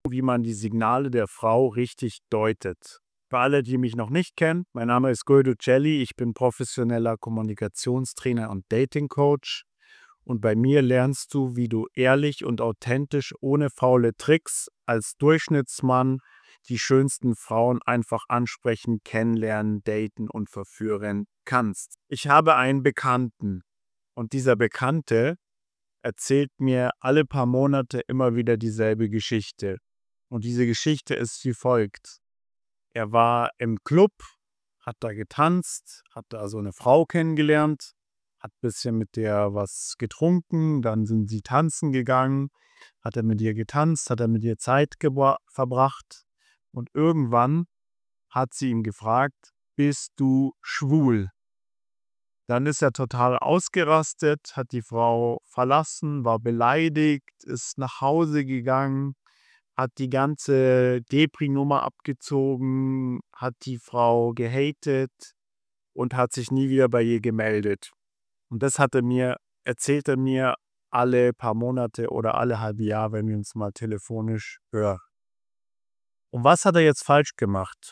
wie man die Signale der Frau richtig deutet. Für alle, die mich noch nicht kennen, mein Name ist Guido Celli, ich bin professioneller Kommunikationstrainer und Dating-Coach. Und bei mir lernst du, wie du ehrlich und authentisch, ohne faule Tricks, als Durchschnittsmann die schönsten Frauen einfach ansprechen, kennenlernen, daten und verführen kannst. Ich habe einen Bekannten und dieser Bekannte erzählt mir alle paar Monate immer wieder dieselbe Geschichte. Und diese Geschichte ist wie folgt. Er war im Club, hat da getanzt, hat da so eine Frau kennengelernt, hat ein bisschen mit der was getrunken, dann sind sie tanzen gegangen, hat er mit ihr getanzt, hat er mit ihr Zeit verbracht und irgendwann hat sie ihn gefragt: „Bist du schwul?“ Dann ist er total ausgerastet, hat die Frau verlassen, war beleidigt, ist nach Hause gegangen, hat die ganze Depri-Nummer abgezogen, hat die Frau gehatet und hat sich nie wieder bei ihr gemeldet. Und das erzählt er mir alle paar Monate oder alle halbe Jahr, wenn wir uns mal telefonisch hören. Und was hat er jetzt falsch gemacht?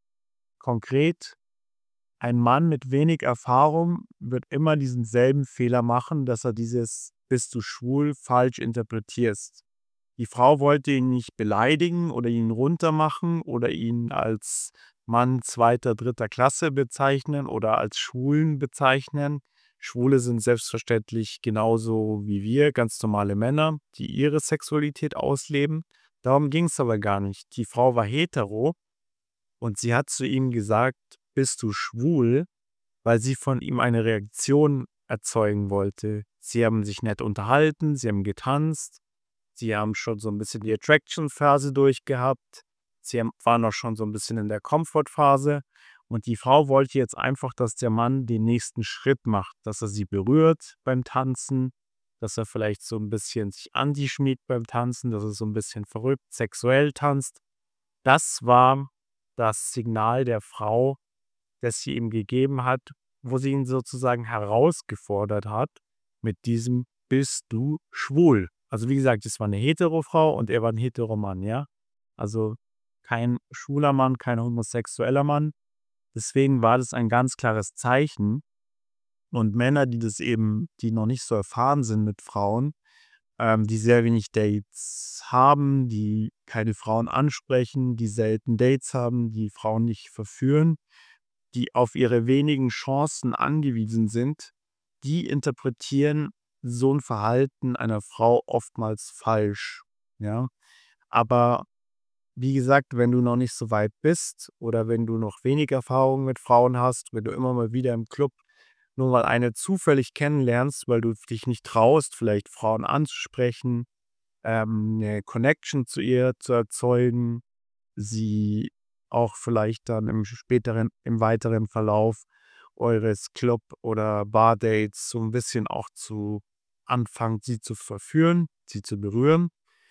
Konkret, ein Mann mit wenig Erfahrung wird immer diesen selben Fehler machen, dass er dieses „Bist du schwul?“ falsch interpretierst. Die Frau wollte ihn nicht beleidigen oder ihn runtermachen oder ihn als Mann zweiter, dritter Klasse bezeichnen oder als Schwulen bezeichnen. Schwule sind selbstverständlich genauso wie wir, ganz normale Männer, die ihre Sexualität ausleben. Darum ging es aber gar nicht. Die Frau war hetero und sie hat zu ihm gesagt: „Bist du schwul?“, weil sie von ihm eine Reaktion erzeugen wollte. Sie haben sich nett unterhalten, sie haben getanzt, sie haben schon so ein bisschen die Attraction-Phase durchgehabt. Waren auch schon so ein bisschen in der Comfort-Phase und die Frau wollte jetzt einfach, dass der Mann den nächsten Schritt macht, dass er sie berührt beim Tanzen, dass er vielleicht so ein bisschen sich an die schmiegt beim Tanzen, dass er so ein bisschen verrückt sexuell tanzt. Das war das Signal der Frau, das sie ihm gegeben hat, wo sie ihn sozusagen herausgefordert hat mit diesem: „Bist du schwul?“ Also, wie gesagt, es war eine Hetero-Frau und er war 'n Hetero-Mann, ja? Also, kein schwuler Mann, kein homosexueller Mann. Deswegen war das ein ganz klares Zeichen und Männer, die noch nicht so erfahren sind mit Frauen, die sehr wenig Dates haben, die keine Frauen ansprechen, die selten Dates haben, die Frauen nicht verführen, die auf ihre wenigen Chancen angewiesen sind, die interpretieren so ein Verhalten einer Frau oftmals falsch, ja? Aber wie gesagt, wenn du noch nicht so weit bist oder wenn du noch wenig Erfahrung mit Frauen hast, wenn du immer mal wieder im Club nur mal eine zufällig kennenlernst, weil du dich nicht traust, vielleicht Frauen anzusprechen, 'ne Connection zu ihr zu erzeugen, sie auch vielleicht dann im weiteren Verlauf eures Club oder Bardates so ein bisschen auch zu anfangen, sie zu verführen, sie zu berühren.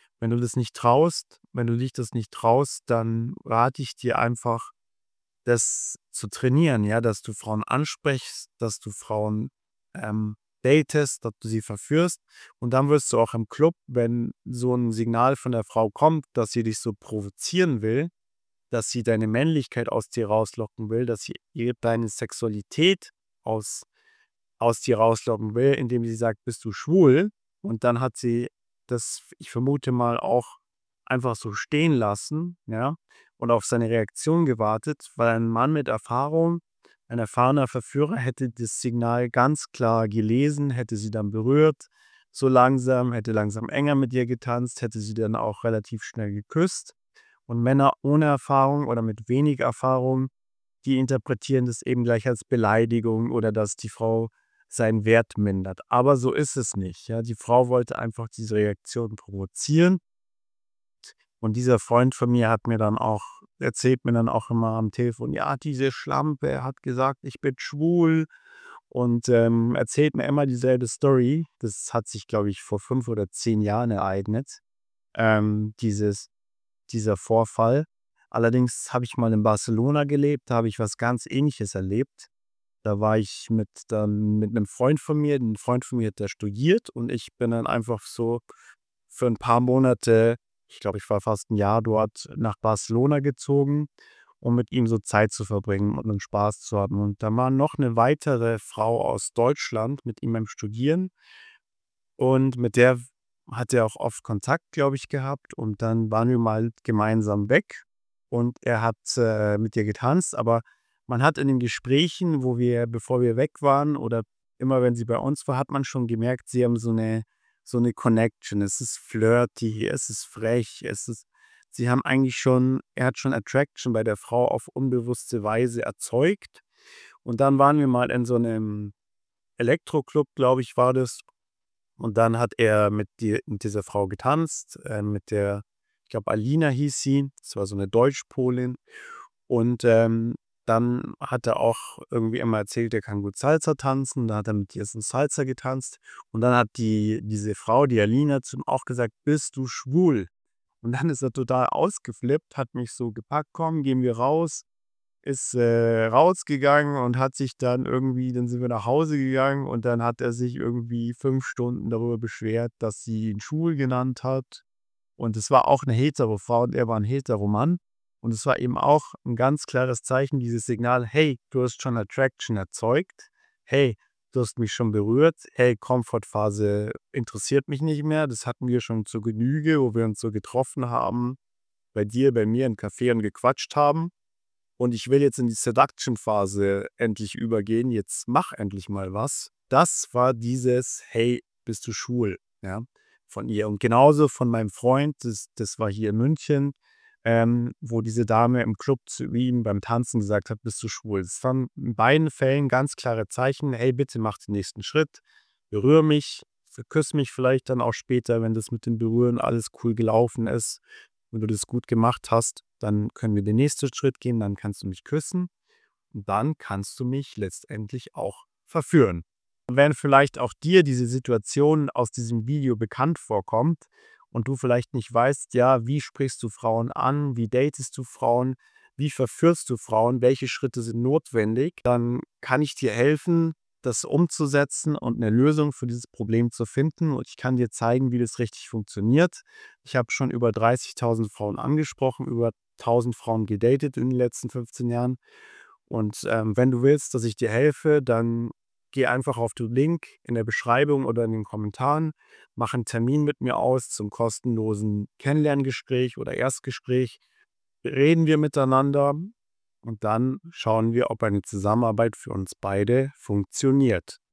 Wenn du dich das nicht traust, dann rate ich dir einfach, das zu trainieren, ja, dass du Frauen ansprichst, dass du Frauen, datest, dass du sie verführst. Und dann wirst du auch im Club, wenn so ein Signal von der Frau kommt, dass sie dich so provozieren will, dass sie deine Männlichkeit aus dir rauslocken will, dass sie deine Sexualität aus aus dir rauslocken will, indem sie sagt: „Bist du schwul?“ Und dann hat sie das, ich vermute mal, auch einfach so stehen lassen, ja, und auf seine Reaktion gewartet, weil ein Mann mit Erfahrung, ein erfahrener Verführer hätte das Signal ganz klar gelesen, hätte sie dann berührt, so langsam, hätte langsam enger mit ihr getanzt, hätte sie dann auch relativ schnell geküsst. Und Männer ohne Erfahrung oder mit wenig Erfahrung, die interpretieren das eben gleich als Beleidigung oder dass die Frau seinen Wert mindert. Aber so ist es nicht, ja. Die Frau wollte einfach diese Reaktion provozieren und dieser Freund von mir hat mir dann auch erzählt mir dann auch immer am Telefon: „Ja, diese Schlampe hat gesagt, ich bin schwul“, und, erzählt mir immer dieselbe Story. Das hat sich, glaube ich, vor 5 oder 10 Jahren ereignet, dieses dieser Vorfall. Allerdings habe ich mal in Barcelona gelebt, da habe ich was ganz Ähnliches erlebt. Da war ich mit einem Freund von mir. Ein Freund von mir hat da studiert und ich bin dann einfach so für ein paar Monate Ich glaube, ich war fast ein Jahr dort nach Barcelona gezogen, um mit ihm so Zeit zu verbringen und 'nen Spaß zu haben. Und da war noch eine weitere Frau aus Deutschland mit ihm beim Studieren und mit der hat er auch oft Kontakt, glaube ich, gehabt. Und dann waren wir mal gemeinsam weg und er hat, mit ihr getanzt, aber man hat in den Gesprächen, bevor wir weg waren oder immer wenn sie bei uns war, hat man schon gemerkt, sie haben so eine Connection. Es ist flirty, es ist frech, sie haben eigentlich schon er hat schon Attraction bei der Frau auf unbewusste Weise erzeugt. Und dann waren wir mal in so einem Elektroclub, glaube ich, war das. Und dann hat er mit dieser Frau getanzt, mit der ich glaube, Alina hieß sie. Das war so eine Deutschpolin. Und, dann hat er auch irgendwie immer erzählt, er kann gut Salsa tanzen. Da hat er mit ihr so Salsa getanzt. Und dann hat diese Frau, die Alina, zu ihm auch gesagt: „Bist du schwul?“ Und dann ist er total ausgeflippt, hat mich so gepackt: „Komm, gehen wir raus.“ Ist, rausgegangen und hat sich dann sind wir nach Hause gegangen und dann hat er sich irgendwie 5 Stunden darüber beschwert, dass sie ihn schwul genannt hat. Und es war auch 'ne Hetero-Frau und er war 'n Hetero-Mann. Und es war eben auch 'n ganz klares Zeichen, dieses Signal: „Hey, du hast schon Attraction erzeugt. Hey, du hast mich schon berührt. Hey, Komfortphase interessiert mich nicht mehr. Das hatten wir schon zur Genüge, wo wir uns so getroffen haben, bei dir, bei mir im Café und gequatscht haben. Und ich will jetzt in die Seduction-Phase endlich übergehen. Jetzt mach endlich mal was.“ Das war dieses: „Hey, bist du schwul?“, ja, von ihr. Und genauso von meinem Freund, das war hier in München, wo diese Dame im Club zu ihm beim Tanzen gesagt hat: „Bist du schwul?“ Das waren in beiden Fällen ganz klare Zeichen: „Hey, bitte mach den nächsten Schritt, berühre mich, küss mich vielleicht dann auch später, wenn das mit dem Berühren alles cool gelaufen ist. Wenn du das gut gemacht hast, dann können wir den nächsten Schritt gehen, dann kannst du mich küssen und dann kannst du mich letztendlich auch verführen.“ Und wenn vielleicht auch dir diese Situation aus diesem Video bekannt vorkommt und du vielleicht nicht weißt, ja, wie sprichst du Frauen an, wie datest du Frauen, wie verführst du Frauen, welche Schritte sind notwendig, dann kann ich dir helfen, das umzusetzen und eine Lösung für dieses Problem zu finden. Und ich kann dir zeigen, wie das richtig funktioniert. Ich habe schon über 30.000 Frauen angesprochen, über 1.000 Frauen gedatet in den letzten 15 Jahren. Und, wenn du willst, dass ich dir helfe, dann geh einfach auf den Link in der Beschreibung oder in den Kommentaren, mach einen Termin mit mir aus zum kostenlosen Kennenlerngespräch oder Erstgespräch. Reden wir miteinander und dann schauen wir, ob eine Zusammenarbeit für uns beide funktioniert.